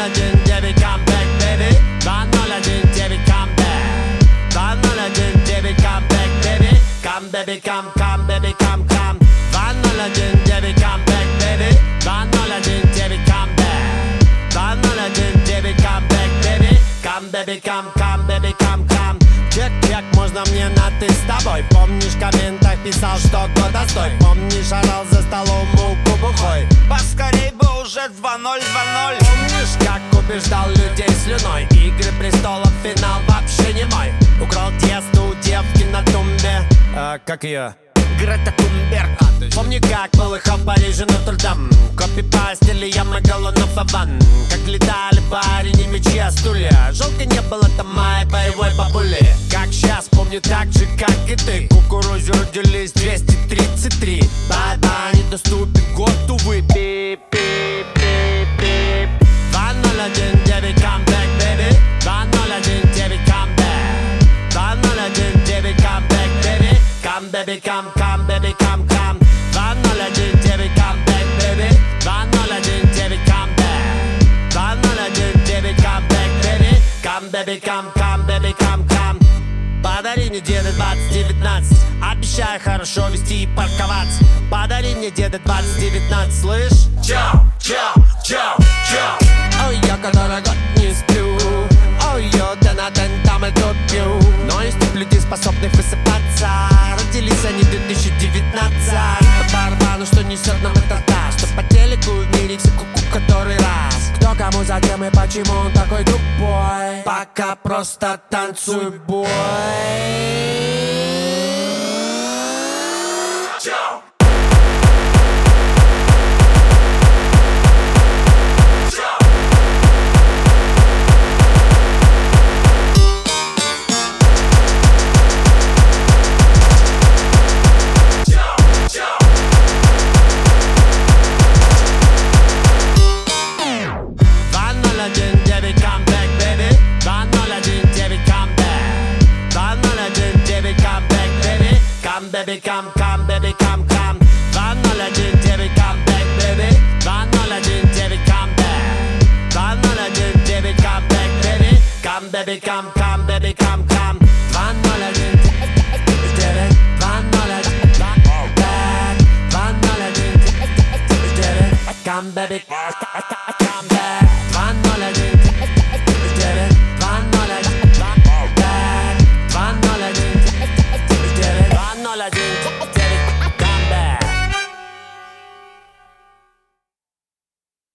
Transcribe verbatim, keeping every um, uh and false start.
ноль один девять, come back, baby. Два ноль один девять, come back. Два ноль один девять, come back, baby. Come, baby, come, come, baby, come, come. Два ноль один девять, come back, baby. Два ноль один девять, come back. Два ноль один девять, come back, baby. Come, baby, come, come, baby, come, come. Чек-чек, можно мне на ты с тобой? Помнишь, в комментах писал, что год отстой? Помнишь, орал за столом муку бухой? Поскорей бы уже два ноль два ноль. Помнишь, как убеждал людей слюной? Игры престолов, финал вообще не мой. Украл тесто у девки на тумбе. А, как ее? Грета Тунберг. Помни, как полыхал в Париже Нотр-Дам. Копипастили я Магалонов Аван. Как летали парень и мечи о стулья. Жалко не было там моей боевой бабули. Как сейчас, помню так же, как и ты. Кукурузе родились двести тридцать три. Бай-бай, недоступен год, увы. Пип-пип-пип-пип. Два ноль один девять, come back, baby. Два ноль один девять, come back. Два ноль один девять, come back, baby. Come, baby, come, come, baby, come, come. Два ноль один девять, come back, baby. Два ноль один девять, come back. Два ноль один девять, come back, baby. Come, baby, come, come, baby, come, come. Подари мне, деда, двадцать девятнадцать. Обещаю хорошо вести и парковаться. Подари мне, деда, двадцать девятнадцать, слышь? Чау, чау, чау, чау. Ой, я который год не сплю. Ой, я день на день там и тут пью. Но есть тут люди, способных высыпаться. Родились они в две тысячи девятнадцатом. По барабану, что несет нам этот таз. Что по телеку в мире все куку который раз. Кто кому, зачем и почему он такой тупой? Пока просто танцуй, бой. Baby, come, come, baby, come, come. Два ноль один девять, come back, baby. Два ноль один девять, come back. Два ноль один девять, come back, baby. Come, baby, come, come, baby, come, come. Два ноль один девять, два ноль один, come back. Два ноль один девять, come, baby.